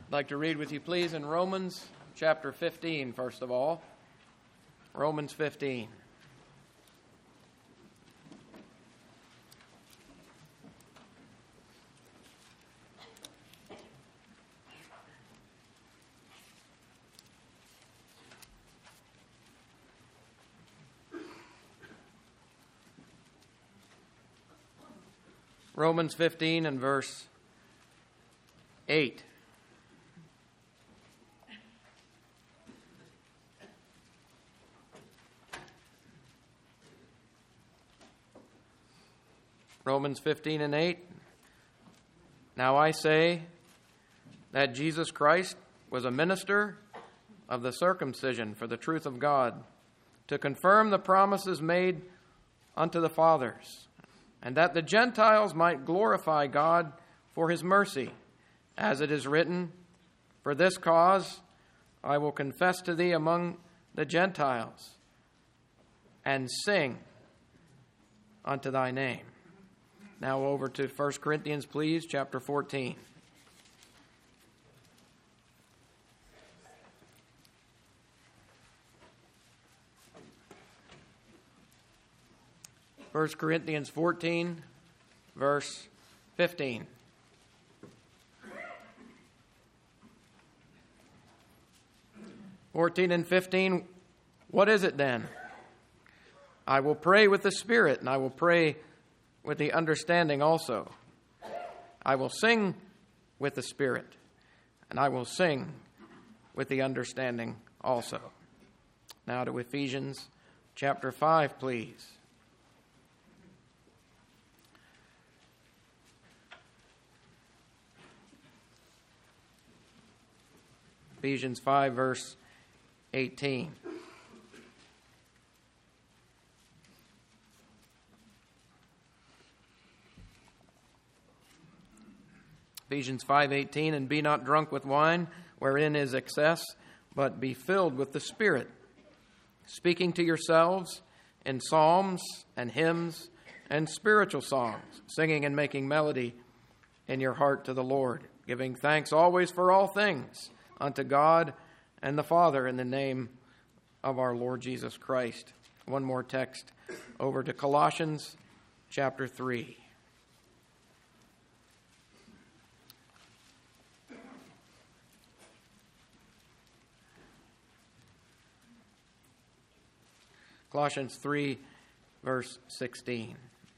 I'd like to read with you, please, in Romans chapter 15, first of all. Romans 15. Romans 15 and verse 8. Romans 15 and 8. Now I say that Jesus Christ was a minister of the circumcision for the truth of God, to confirm the promises made unto the fathers, and that the Gentiles might glorify God for his mercy, as it is written, For this cause I will confess to thee among the Gentiles, and sing unto thy name. Now over to 1 Corinthians, please, chapter 14. First Corinthians 14, verse 15. and 15, what is it then? I will pray with the Spirit, and I will pray with the understanding also. I will sing with the Spirit, and I will sing with the understanding also. Now to Ephesians chapter 5, please. Ephesians 5, verse 18. Ephesians 5:18, and be not drunk with wine, wherein is excess, but be filled with the Spirit, speaking to yourselves in psalms and hymns and spiritual songs, singing and making melody in your heart to the Lord, giving thanks always for all things unto God and the Father in the name of our Lord Jesus Christ. One more text over to Colossians chapter 3. Colossians 3, verse 16.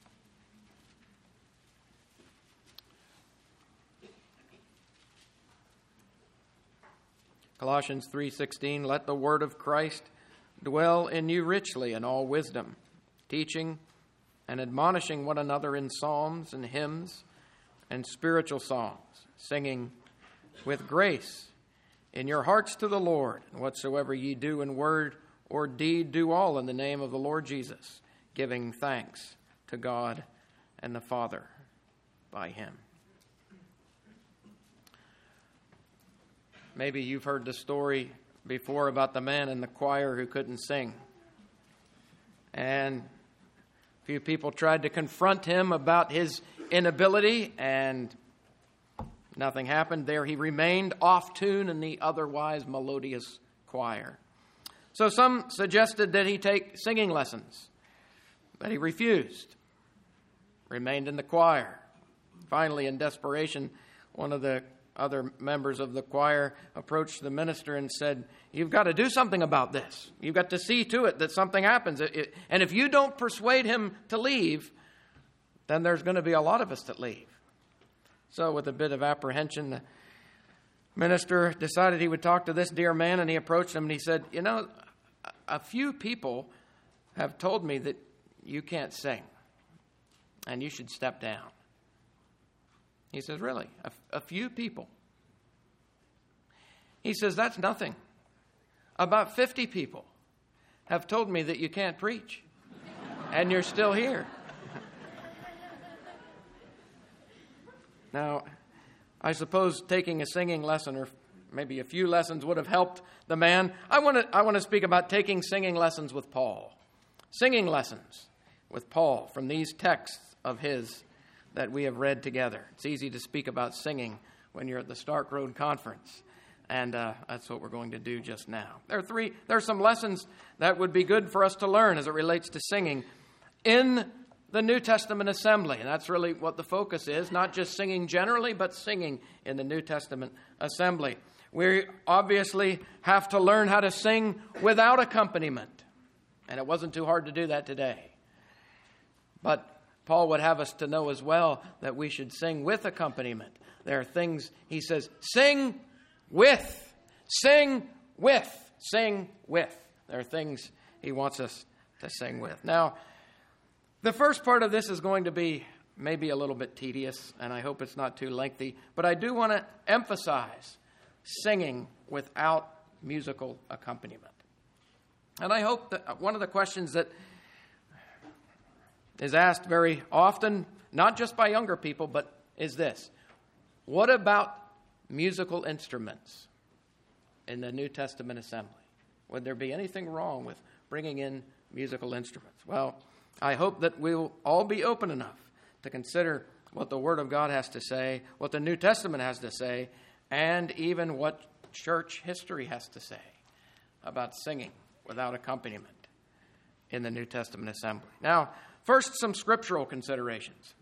Colossians 3:16, let the word of Christ dwell in you richly in all wisdom, teaching and admonishing one another in psalms and hymns and spiritual songs, singing with grace in your hearts to the Lord. And whatsoever ye do in word or deed, do all in the name of the Lord Jesus, giving thanks to God and the Father by him. Maybe you've heard the story before about the man in the choir who couldn't sing. And a few people tried to confront him about his inability, and nothing happened. There he remained off tune in the otherwise melodious choir. So some suggested that he take singing lessons, but he refused, remained in the choir. Finally, in desperation, one of the other members of the choir approached the minister and said, you've got to do something about this. You've got to see to it that something happens. And if you don't persuade him to leave, then there's going to be a lot of us that leave. So with a bit of apprehension, the minister decided he would talk to this dear man, and he approached him and he said, you know, a few people have told me that you can't sing and you should step down. He says, really? A few people? He says, that's nothing. About 50 people have told me that you can't preach and you're still here. Now, I suppose taking a singing lesson or maybe a few lessons would have helped the man. I want to speak about taking singing lessons with Paul. Singing lessons with Paul from these texts of his that we have read together. It's easy to speak about singing when you're at the Stark Road Conference. And that's what we're going to do just now. There are some lessons that would be good for us to learn as it relates to singing in the New Testament assembly. And that's really what the focus is, not just singing generally, but singing in the New Testament assembly. We obviously have to learn how to sing without accompaniment. And it wasn't too hard to do that today. But Paul would have us to know as well that we should sing with accompaniment. There are things, he says, sing with. Sing with. Sing with. There are things he wants us to sing with. Now, the first part of this is going to be maybe a little bit tedious, and I hope it's not too lengthy, but I do want to emphasize singing without musical accompaniment. And I hope that one of the questions that is asked very often, not just by younger people, but is this: what about musical instruments in the New Testament assembly? Would there be anything wrong with bringing in musical instruments? Well, I hope that we'll all be open enough to consider what the Word of God has to say, what the New Testament has to say, and even what church history has to say about singing without accompaniment in the New Testament assembly. Now, first, some scriptural considerations.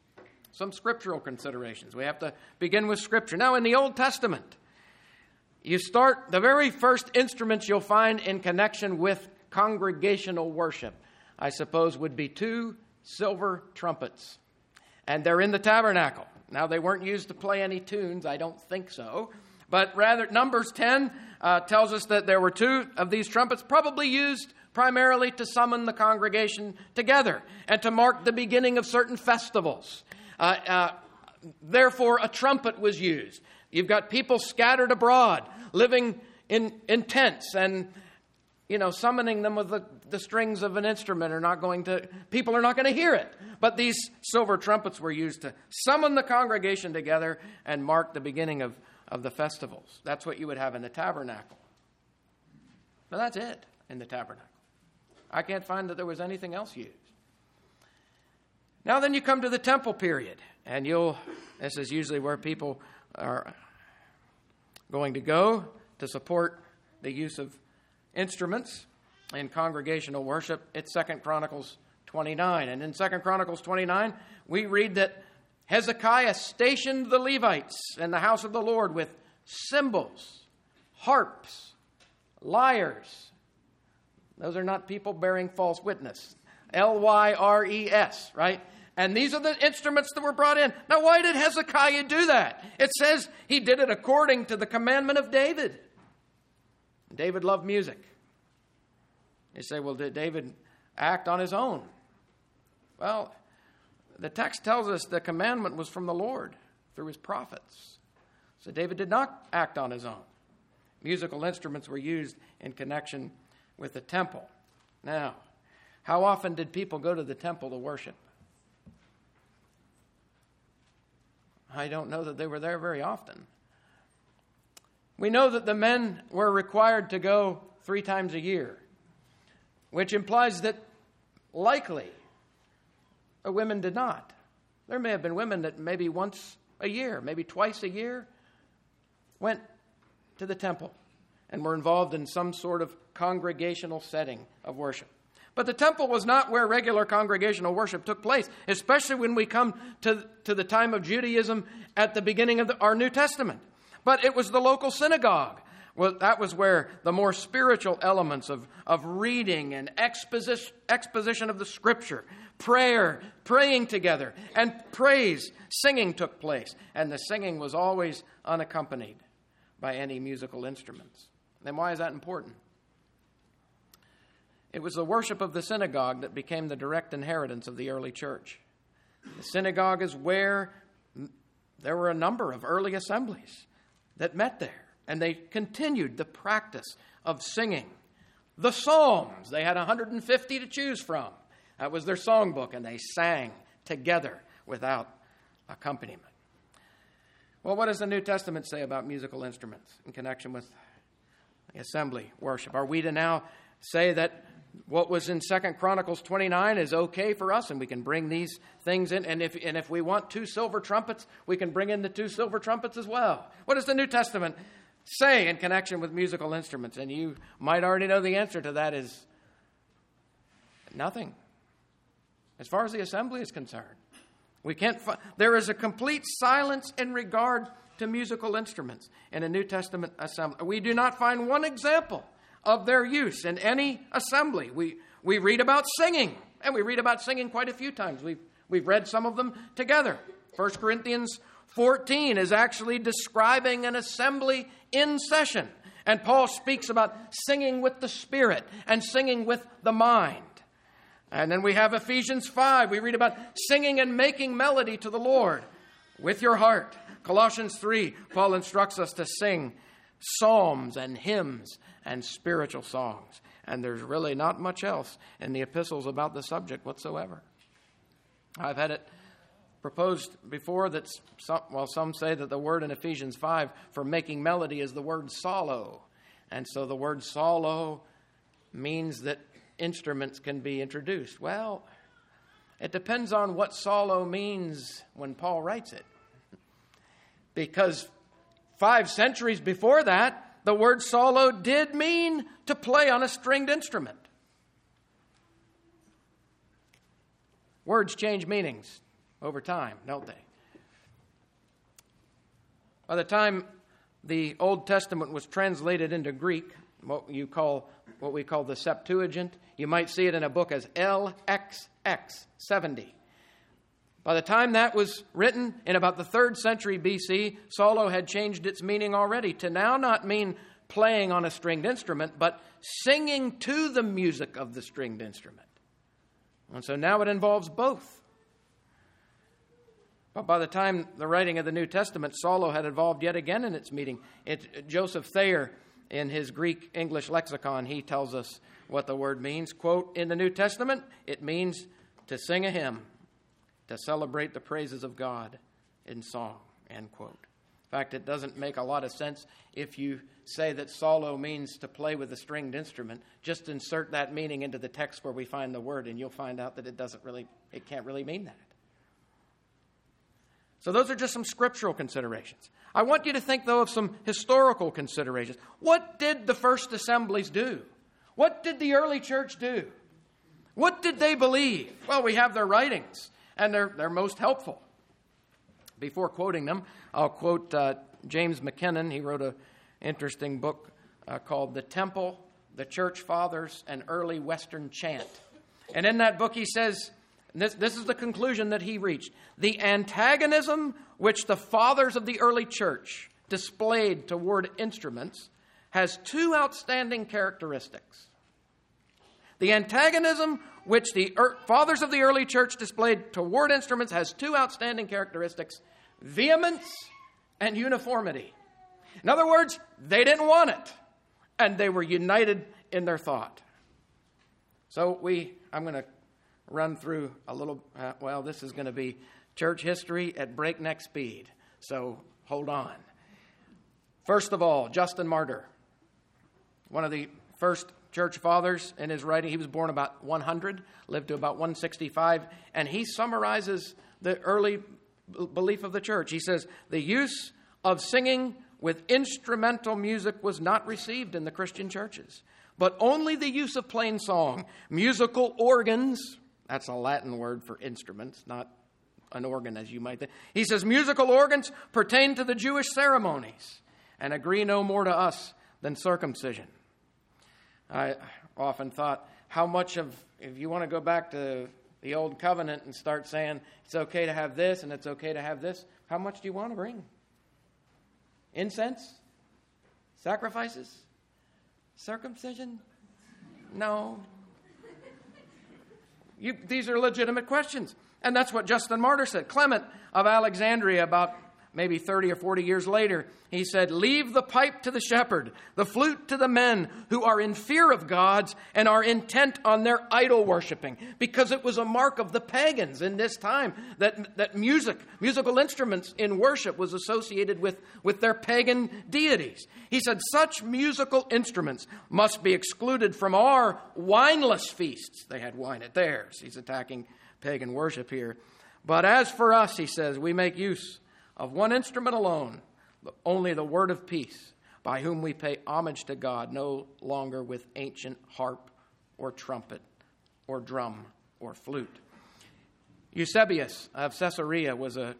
We have to begin with Scripture. Now, in the Old Testament, you start, the very first instruments you'll find in connection with congregational worship, I suppose, would be 2 silver trumpets. And they're in the tabernacle. Now, they weren't used to play any tunes. I don't think so. But rather, Numbers 10 tells us that there were 2 of these trumpets, probably used primarily to summon the congregation together and to mark the beginning of certain festivals. Therefore, a trumpet was used. You've got people scattered abroad, living in tents, and summoning them with the strings of an instrument people are not going to hear it. But these silver trumpets were used to summon the congregation together and mark the beginning of the festivals. That's what you would have in the tabernacle. But that's it in the tabernacle. I can't find that there was anything else used. Now then you come to the temple period, and this is usually where people are going to go to support the use of instruments in congregational worship. It's 2 Chronicles 29. And in 2 Chronicles 29, we read that Hezekiah stationed the Levites in the house of the Lord with cymbals, harps, lyres. Those are not people bearing false witness. Lyres, right? And these are the instruments that were brought in. Now, why did Hezekiah do that? It says he did it according to the commandment of David. David loved music. You say, well, did David act on his own? Well, the text tells us the commandment was from the Lord through his prophets. So David did not act on his own. Musical instruments were used in connection with the temple. Now, how often did people go to the temple to worship? I don't know that they were there very often. We know that the men were required to go 3 times a year, which implies that likely the women did not. There may have been women that maybe once a year, maybe twice a year, went to the temple and were involved in some sort of congregational setting of worship. But the temple was not where regular congregational worship took place, especially when we come to the time of Judaism at the beginning of our New Testament. But it was the local synagogue. Well, that was where the more spiritual elements of reading and exposition of the Scripture, prayer, praying together, and praise, singing took place. And the singing was always unaccompanied by any musical instruments. Then why is that important? It was the worship of the synagogue that became the direct inheritance of the early church. The synagogue is where there were a number of early assemblies that met there, and they continued the practice of singing. The Psalms, they had 150 to choose from. That was their songbook, and they sang together without accompaniment. Well, what does the New Testament say about musical instruments in connection with the assembly worship? Are we to now say that what was in 2 Chronicles 29 is okay for us, and we can bring these things in. And if we want 2 silver trumpets, we can bring in the 2 silver trumpets as well. What does the New Testament say in connection with musical instruments? And you might already know the answer to that is nothing. As far as the assembly is concerned, there is a complete silence in regard to musical instruments in a New Testament assembly. We do not find one example of their use in any assembly. We read about singing, and we read about singing quite a few times. We've read some of them together. 1 Corinthians 14 is actually describing an assembly in session, and Paul speaks about singing with the Spirit and singing with the mind. And then we have Ephesians 5. We read about singing and making melody to the Lord with your heart. Colossians 3, Paul instructs us to sing psalms and hymns and spiritual songs. And there's really not much else in the epistles about the subject whatsoever. I've had it proposed before that some say that the word in Ephesians 5 for making melody is the word solo. And so the word solo means that instruments can be introduced. Well, it depends on what solo means when Paul writes it. Because 5 centuries before that, the word solo did mean to play on a stringed instrument. Words change meanings over time, don't they? By the time the Old Testament was translated into Greek, what we call the Septuagint, you might see it in a book as LXX, 70. By the time that was written in about the 3rd century BC, solo had changed its meaning already to now not mean playing on a stringed instrument, but singing to the music of the stringed instrument. And so now it involves both. But by the time the writing of the New Testament, solo had evolved yet again in its meaning. Joseph Thayer, in his Greek-English lexicon, he tells us what the word means. Quote, in the New Testament, it means to sing a hymn, to celebrate the praises of God in song, end quote. In fact, it doesn't make a lot of sense if you say that solo means to play with a stringed instrument. Just insert that meaning into the text where we find the word, and you'll find out that it can't really mean that. So those are just some scriptural considerations. I want you to think, though, of some historical considerations. What did the first assemblies do? What did the early church do? What did they believe? Well, we have their writings, and they're most helpful. Before quoting them, I'll quote James McKinnon. He wrote an interesting book called The Temple, the Church Fathers, and Early Western Chant. And in that book he says, this is the conclusion that he reached, the antagonism which the fathers of the early church displayed toward instruments has 2 outstanding characteristics. The antagonism which the fathers of the early church displayed toward instruments has 2 outstanding characteristics: vehemence and uniformity. In other words, they didn't want it, and they were united in their thought. So I'm going to run through a little, this is going to be church history at breakneck speed, so hold on. First of all, Justin Martyr, one of the first church fathers in his writing. He was born about 100, lived to about 165, and he summarizes the early belief of the church. He says, the use of singing with instrumental music was not received in the Christian churches, but only the use of plain song. Musical organs, that's a Latin word for instruments, not an organ as you might think. He says, musical organs pertain to the Jewish ceremonies and agree no more to us than circumcision. I often thought, how much of, if you want to go back to the old covenant and start saying it's okay to have this and it's okay to have this, how much do you want to bring? Incense? Sacrifices? Circumcision? No. These are legitimate questions. And that's what Justin Martyr said. Clement of Alexandria, about maybe 30 or 40 years later, he said, "Leave the pipe to the shepherd, the flute to the men who are in fear of gods and are intent on their idol worshiping," because it was a mark of the pagans in this time that musical instruments in worship was associated with their pagan deities. He said, "Such musical instruments must be excluded from our wineless feasts." They had wine at theirs. He's attacking pagan worship here. "But as for us," he says, "we make use of one instrument alone, only the word of peace, by whom we pay homage to God, no longer with ancient harp or trumpet or drum or flute." Eusebius of Caesarea was the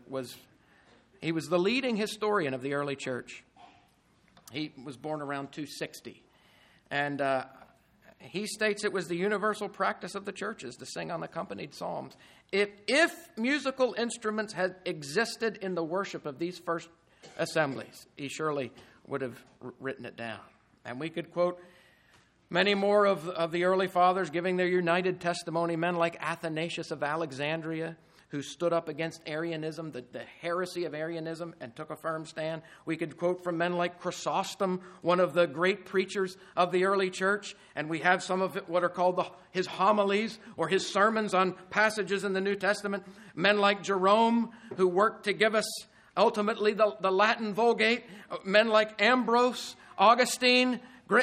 leading historian of the early church. He was born around 260. And he states it was the universal practice of the churches to sing unaccompanied psalms. If musical instruments had existed in the worship of these first assemblies, he surely would have written it down. And we could quote many more of the early fathers giving their united testimony, men like Athanasius of Alexandria, who stood up against Arianism, the heresy of Arianism, and took a firm stand. We could quote from men like Chrysostom, one of the great preachers of the early church, and we have some of what are called his homilies or his sermons on passages in the New Testament. Men like Jerome, who worked to give us ultimately the Latin Vulgate. Men like Ambrose, Augustine.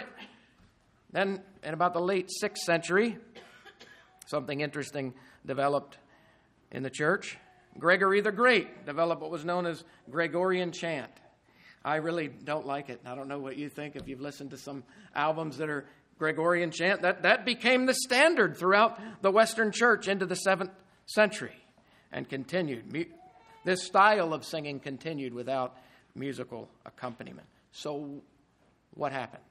Then in about the late 6th century, something interesting developed in the church. Gregory the Great developed what was known as Gregorian chant. I really don't like it. I don't know what you think if you've listened to some albums that are Gregorian chant. That became the standard throughout the Western church into the 7th century and continued. This style of singing continued without musical accompaniment. So what happened?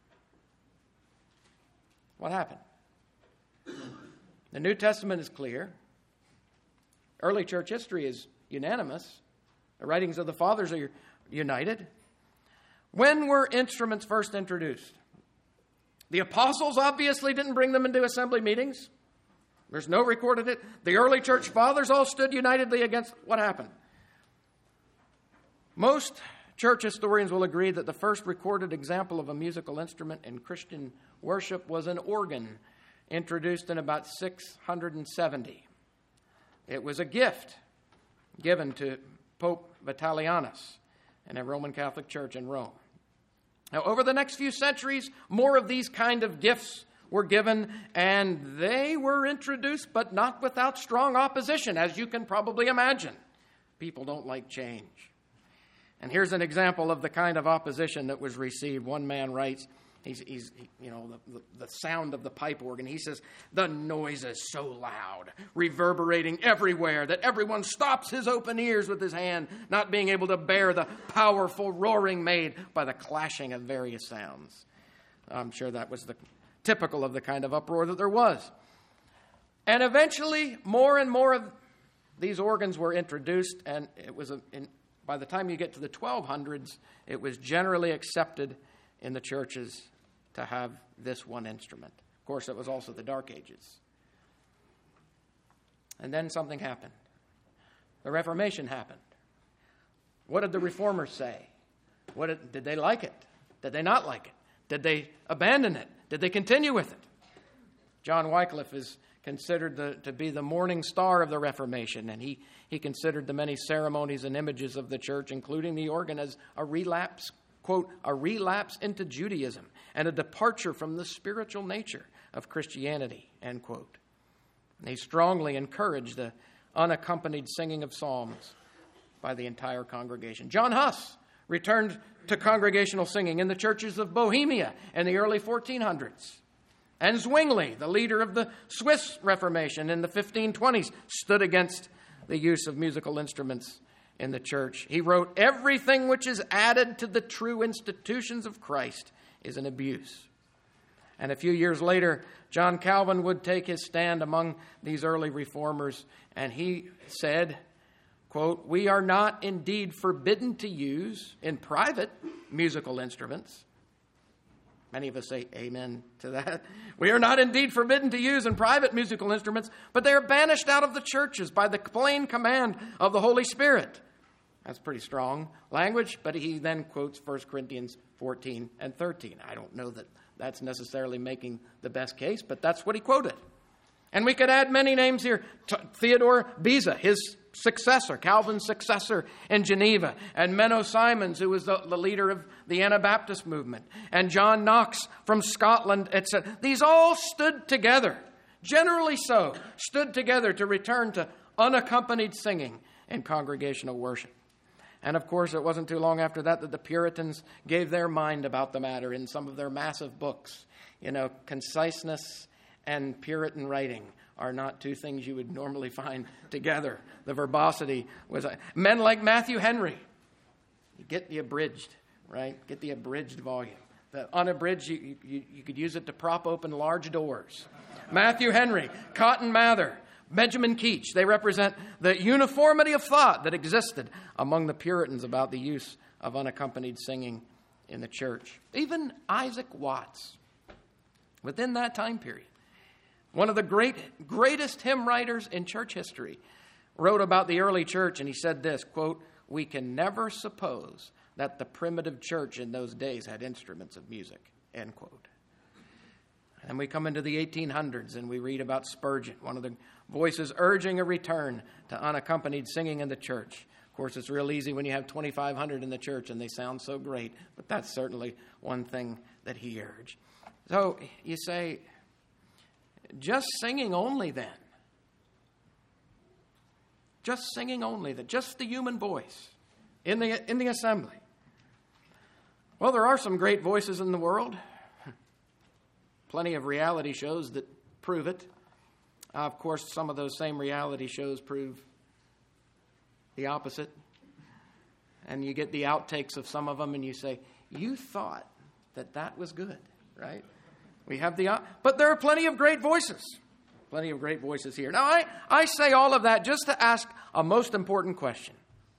What happened? The New Testament is clear. Early church history is unanimous. The writings of the fathers are united. When were instruments first introduced? The apostles obviously didn't bring them into assembly meetings. There's no recorded it. The early church fathers all stood unitedly against what happened. Most church historians will agree that the first recorded example of a musical instrument in Christian worship was an organ, introduced in about 670. It was a gift given to Pope Vitalianus in a Roman Catholic church in Rome. Now, over the next few centuries, more of these kind of gifts were given, and they were introduced, but not without strong opposition, as you can probably imagine. People don't like change. And here's an example of the kind of opposition that was received. One man writes, the sound of the pipe organ. He says, "The noise is so loud, reverberating everywhere, that everyone stops his open ears with his hand, not being able to bear the powerful roaring made by the clashing of various sounds." I'm sure that was typical of the kind of uproar that there was. And eventually, more and more of these organs were introduced, and it was by the time you get to the 1200s, it was generally accepted in the churches to have this one instrument. Of course, it was also the Dark Ages. And then something happened. The Reformation happened. What did the Reformers say? Did they like it? Did they not like it? Did they abandon it? Did they continue with it? John Wycliffe is considered to be the morning star of the Reformation, and he considered the many ceremonies and images of the church, including the organ, as a relapse, quote, "a relapse into Judaism and a departure from the spiritual nature of Christianity," end quote. And he strongly encouraged the unaccompanied singing of psalms by the entire congregation. John Huss returned to congregational singing in the churches of Bohemia in the early 1400s. And Zwingli, the leader of the Swiss Reformation in the 1520s, stood against the use of musical instruments in the church. He wrote, "Everything which is added to the true institutions of Christ is an abuse." And a few years later, John Calvin would take his stand among these early reformers, and he said, quote, "We are not indeed forbidden to use in private musical instruments." Many of us say amen to that. "We are not indeed forbidden to use in private musical instruments, but they are banished out of the churches by the plain command of the Holy Spirit." That's pretty strong language, but he then quotes 1 Corinthians 14 and 13. I don't know that that's necessarily making the best case, but that's what he quoted. And we could add many names here. Theodore Beza, his successor, Calvin's successor in Geneva, and Menno Simons, who was the leader of the Anabaptist movement, and John Knox from Scotland, etc. These all stood together, generally so, stood together to return to unaccompanied singing in congregational worship. And of course, it wasn't too long after that the Puritans gave their mind about the matter in some of their massive books. Conciseness and Puritan writing are not two things you would normally find together. The verbosity was... Men like Matthew Henry, you get the abridged, right? Get the abridged volume. The unabridged, you could use it to prop open large doors. Matthew Henry, Cotton Mather, Benjamin Keach, they represent the uniformity of thought that existed among the Puritans about the use of unaccompanied singing in the church. Even Isaac Watts, within that time period, one of the greatest hymn writers in church history, wrote about the early church, and he said this, quote, "We can never suppose that the primitive church in those days had instruments of music," end quote. And we come into the 1800s and we read about Spurgeon, one of the voices urging a return to unaccompanied singing in the church. Of course, it's real easy when you have 2,500 in the church and they sound so great, but that's certainly one thing that he urged. So you say, just singing only then? Just singing only then? Just the human voice in the assembly? Well, there are some great voices in the world. Plenty of reality shows that prove it. Of course, some of those same reality shows prove the opposite. And you get the outtakes of some of them and you say, you thought that was good, right? We have but there are plenty of great voices. Plenty of great voices here. Now, I say all of that just to ask a most important question.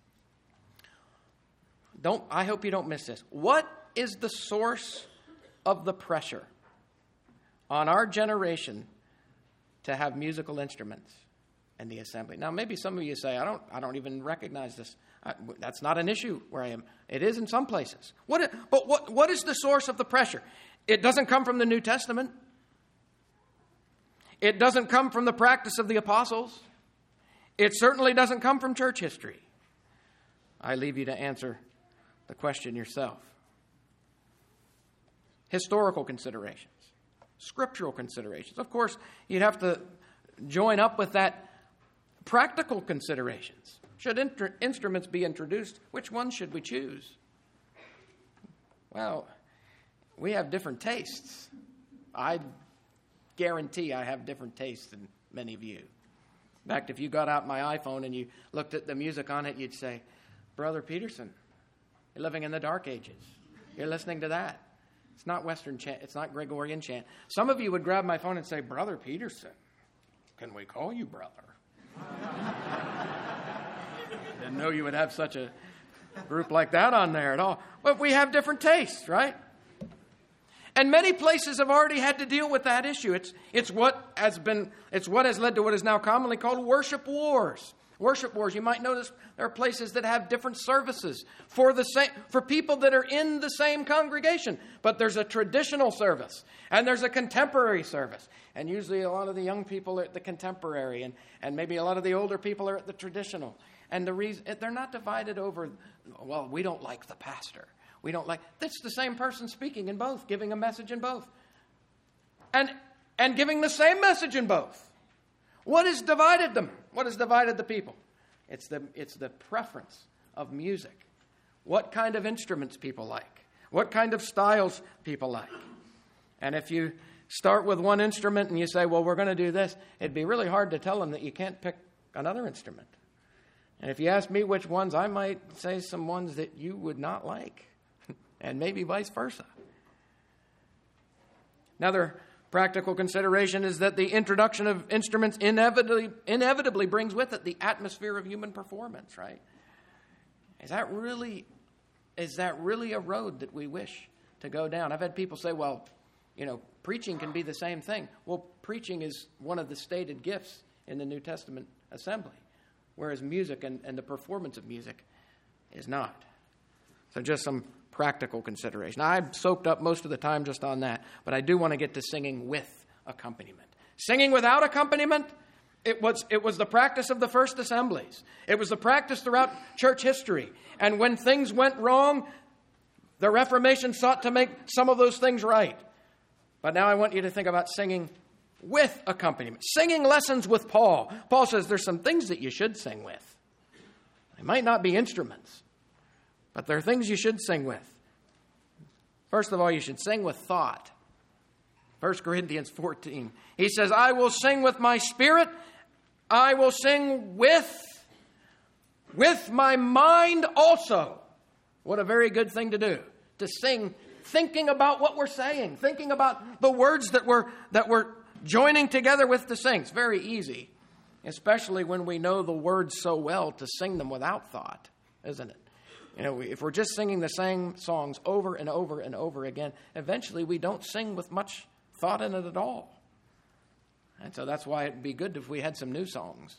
I hope you don't miss this. What is the source of the pressure on our generation to have musical instruments in the assembly? Now, maybe some of you say, I don't even recognize this. That's not an issue where I am. It is in some places. But what is the source of the pressure? It doesn't come from the New Testament. It doesn't come from the practice of the apostles. It certainly doesn't come from church history. I leave you to answer the question yourself. Historical considerations. Scriptural considerations. Of course, you'd have to join up with that practical considerations. Should instruments be introduced? Which ones should we choose? Well, we have different tastes. I guarantee I have different tastes than many of you. In fact, if you got out my iPhone and you looked at the music on it, you'd say, Brother Peterson, you're living in the dark ages. You're listening to that. It's not Western chant. It's not Gregorian chant. Some of you would grab my phone and say, Brother Peterson, can we call you brother? Didn't know you would have such a group like that on there at all. But we have different tastes, right? And many places have already had to deal with that issue. It's what has led to what is now commonly called worship wars. Worship wars. You might notice there are places that have different services for people that are in the same congregation. But there's a traditional service and there's a contemporary service. And usually a lot of the young people are at the contemporary and maybe a lot of the older people are at the traditional. And the reason they're not divided over, well, we don't like the pastor. We don't like, that's the same person speaking in both, giving a message in both. And giving the same message in both. What has divided them? What has divided the people? It's the preference of music. What kind of instruments people like. What kind of styles people like. And if you start with one instrument and you say, well, we're going to do this, it'd be really hard to tell them that you can't pick another instrument. And if you ask me which ones, I might say some ones that you would not like. And maybe vice versa. Another practical consideration is that the introduction of instruments inevitably brings with it the atmosphere of human performance, right? Is that really a road that we wish to go down? I've had people say, well, preaching can be the same thing. Well, preaching is one of the stated gifts in the New Testament assembly, whereas music and the performance of music is not. So just some practical consideration. I've soaked up most of the time just on that, but I do want to get to singing with accompaniment. Singing without accompaniment, it was the practice of the first assemblies. It was the practice throughout church history. And when things went wrong, the Reformation sought to make some of those things right. But now I want you to think about singing with accompaniment. Singing lessons with Paul. Paul says there's some things that you should sing with. They might not be instruments, but there are things you should sing with. First of all, you should sing with thought. 1 Corinthians 14. He says, I will sing with my spirit. I will sing with my mind also. What a very good thing to do. To sing thinking about what we're saying. Thinking about the words that we're joining together with to sing. It's very easy. Especially when we know the words so well to sing them without thought. Isn't it? You know, if we're just singing the same songs over and over and over again, eventually we don't sing with much thought in it at all. And so that's why it'd be good if we had some new songs.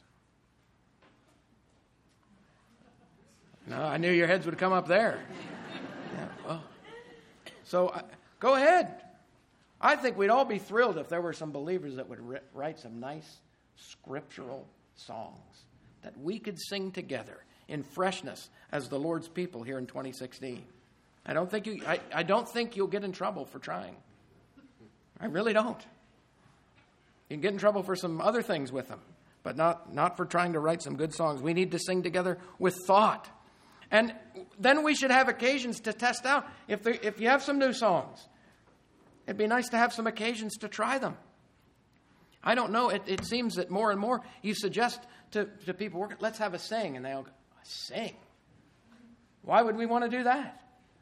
No, I knew your heads would come up there. Yeah, well. So go ahead. I think we'd all be thrilled if there were some believers that would write some nice scriptural songs that we could sing together in freshness as the Lord's people here in 2016. I don't think you'll get in trouble for trying. I really don't. You can get in trouble for some other things with them, but not for trying to write some good songs. We need to sing together with thought. And then we should have occasions to test out. If you have some new songs, it'd be nice to have some occasions to try them. I don't know. It seems that more and more you suggest to people, let's have a sing. And they'll go, sing? Why would we want to do that?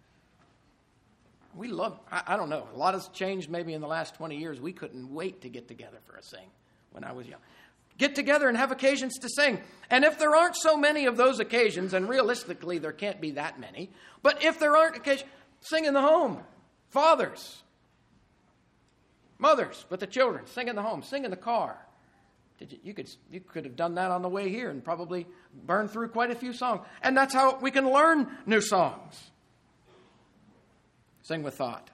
We love, I don't know. A lot has changed maybe in the last 20 years. We couldn't wait to get together for a sing when I was young. Get together and have occasions to sing. And if there aren't so many of those occasions, and realistically there can't be that many, but if there aren't occasions, sing in the home. Fathers, mothers with the children, sing in the home, sing in the car. You could have done that on the way here and probably burned through quite a few songs. And that's how we can learn new songs. Sing with thought.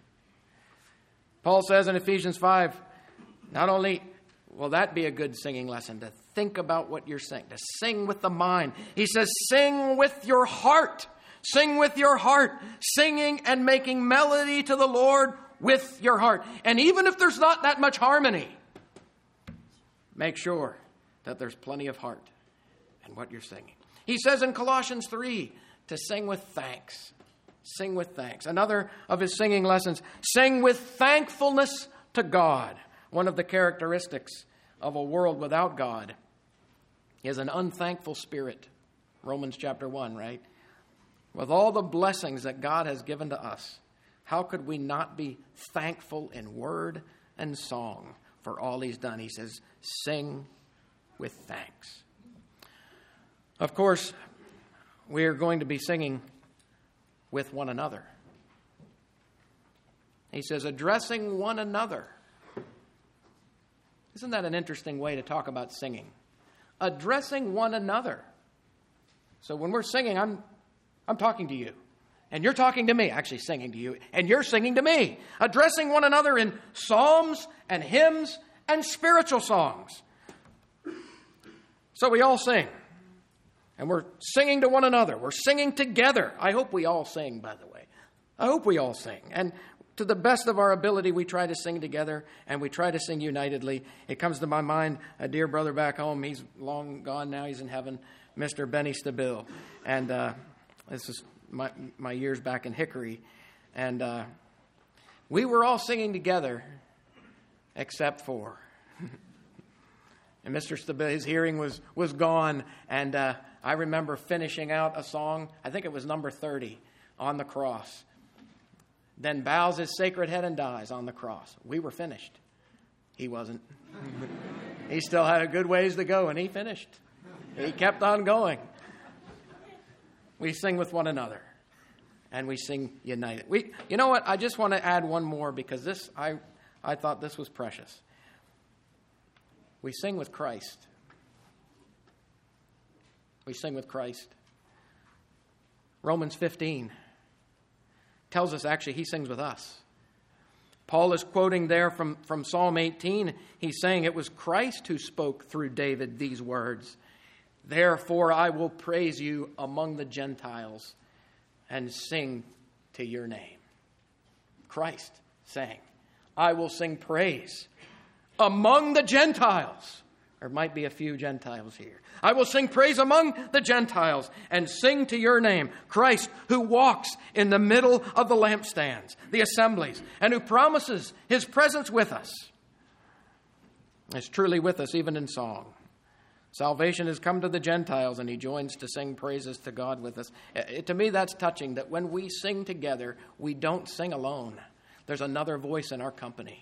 Paul says in Ephesians 5, not only will that be a good singing lesson, to think about what you're saying, to sing with the mind. He says, sing with your heart. Sing with your heart. Singing and making melody to the Lord with your heart. And even if there's not that much harmony, make sure that there's plenty of heart in what you're singing. He says in Colossians 3 to sing with thanks. Sing with thanks. Another of his singing lessons, sing with thankfulness to God. One of the characteristics of a world without God is an unthankful spirit. Romans chapter 1, right? With all the blessings that God has given to us, how could we not be thankful in word and song for all he's done? He says, sing with thanks. Of course, we are going to be singing with one another. He says, addressing one another. Isn't that an interesting way to talk about singing? Addressing one another. So when we're singing, I'm talking to you. And you're talking to me, actually singing to you. And you're singing to me. Addressing one another in psalms and hymns and spiritual songs. So we all sing. And we're singing to one another. We're singing together. I hope we all sing, by the way. I hope we all sing. And to the best of our ability, we try to sing together, and we try to sing unitedly. It comes to my mind, a dear brother back home. He's long gone now. He's in heaven, Mr. Benny Stabile. And this is my years back in Hickory. And we were all singing together, except for... And Mr. Stabile, his hearing was gone, and I remember finishing out a song, I think it was number 30, On the Cross. Then bows his sacred head and dies on the cross. We were finished. He wasn't. He still had a good ways to go, and he finished. He kept on going. We sing with one another, and we sing united. You know what? I just want to add one more, because this I thought this was precious. We sing with Christ. We sing with Christ. Romans 15 tells us actually he sings with us. Paul is quoting there from Psalm 18. He's saying it was Christ who spoke through David these words. Therefore I will praise you among the Gentiles and sing to your name. Christ saying, I will sing praise among the Gentiles. There might be a few Gentiles here. I will sing praise among the Gentiles and sing to your name. Christ, who walks in the middle of the lampstands, the assemblies, and who promises his presence with us, is truly with us even in song. Salvation has come to the Gentiles, and he joins to sing praises to God with us. To me, that's touching, that when we sing together, we don't sing alone. There's another voice in our company.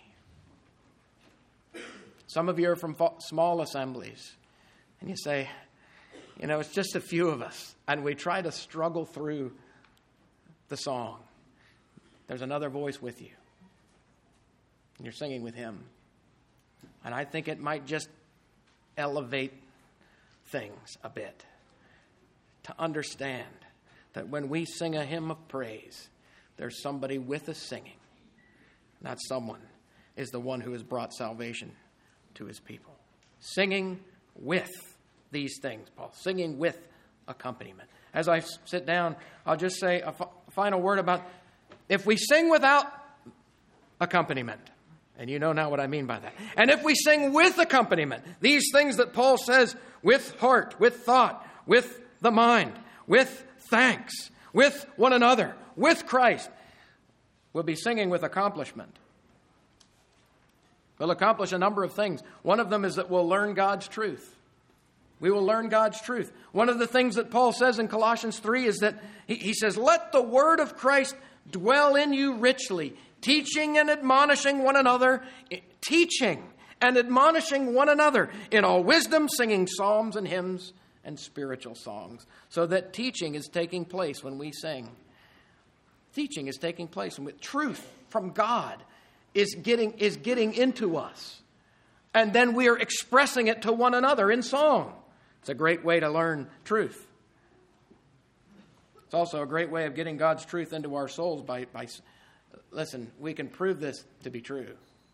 Some of you are from small assemblies, and you say, it's just a few of us, and we try to struggle through the song. There's another voice with you, and you're singing with him. And I think it might just elevate things a bit to understand that when we sing a hymn of praise, there's somebody with us singing. That someone is the one who has brought salvation to his people. Singing with these things, Paul. Singing with accompaniment. As I sit down, I'll just say a final word about if we sing without accompaniment, and you know now what I mean by that. And if we sing with accompaniment, these things that Paul says with heart, with thought, with the mind, with thanks, with one another, with Christ, we'll be singing with accomplishment. We'll accomplish a number of things. One of them is that we'll learn God's truth. We will learn God's truth. One of the things that Paul says in Colossians 3 is that he says, let the word of Christ dwell in you richly, teaching and admonishing one another, in all wisdom, singing psalms and hymns and spiritual songs. So that teaching is taking place when we sing. Teaching is taking place, and with truth from God is getting into us. And then we are expressing it to one another in song. It's a great way to learn truth. It's also a great way of getting God's truth into our souls by listen, we can prove this to be true.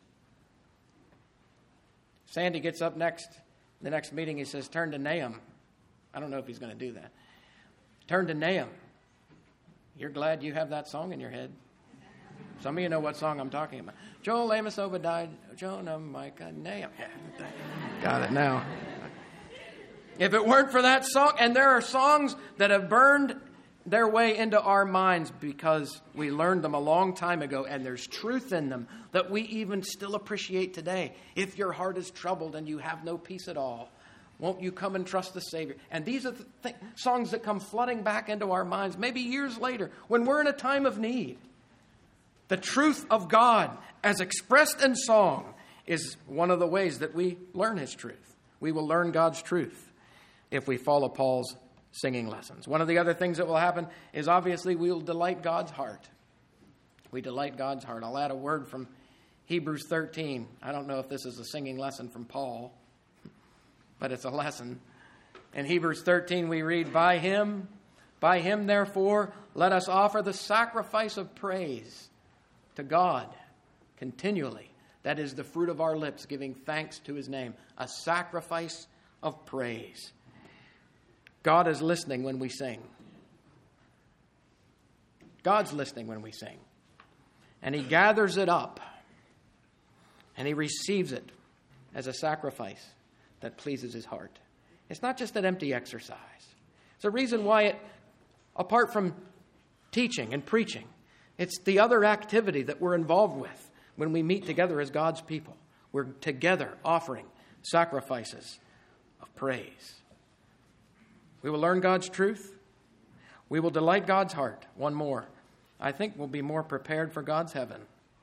Sandy gets up the next meeting, he says, turn to Nahum. I don't know if he's going to do that. Turn to Nahum. You're glad you have that song in your head. Some of you know what song I'm talking about. Joel, Amos, Obadiah, Jonah, Micah, Nahum. Yeah, got it now. If it weren't for that song, and there are songs that have burned their way into our minds because we learned them a long time ago, and there's truth in them that we even still appreciate today. If your heart is troubled and you have no peace at all, won't you come and trust the Savior? And these are the songs that come flooding back into our minds, maybe years later, when we're in a time of need. The truth of God, as expressed in song, is one of the ways that we learn his truth. We will learn God's truth if we follow Paul's singing lessons. One of the other things that will happen is obviously we will delight God's heart. We delight God's heart. I'll add a word from Hebrews 13. I don't know if this is a singing lesson from Paul, but it's a lesson. In Hebrews 13 we read, By him therefore let us offer the sacrifice of praise to God continually. That is the fruit of our lips, giving thanks to his name. A sacrifice of praise. God is listening when we sing. God's listening when we sing. And he gathers it up. And he receives it as a sacrifice that pleases his heart. It's not just an empty exercise. It's a reason why it, apart from teaching and preaching, it's the other activity that we're involved with when we meet together as God's people. We're together offering sacrifices of praise. We will learn God's truth. We will delight God's heart. One more. I think we'll be more prepared for God's heaven.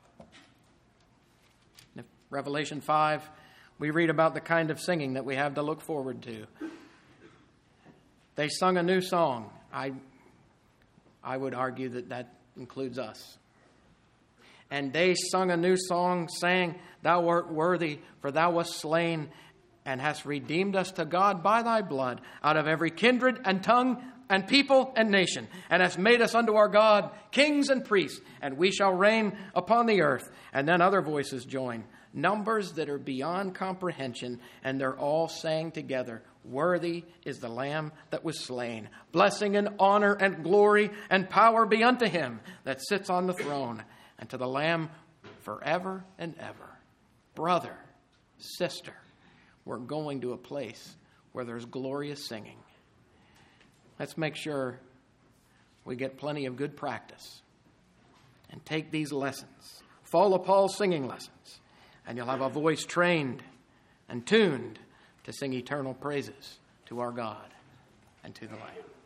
In Revelation 5, we read about the kind of singing that we have to look forward to. They sung a new song. I would argue that includes us. And they sung a new song, saying, Thou art worthy, for thou wast slain, and hast redeemed us to God by thy blood, out of every kindred and tongue and people and nation, and hast made us unto our God kings and priests, and we shall reign upon the earth. And then other voices join, numbers that are beyond comprehension, and they're all saying together, worthy is the Lamb that was slain. Blessing and honor and glory and power be unto him that sits on the throne, and to the Lamb forever and ever. Brother, sister, we're going to a place where there's glorious singing. Let's make sure we get plenty of good practice and take these lessons. Follow Paul's singing lessons, and you'll have a voice trained and tuned to sing eternal praises to our God and to the Lamb.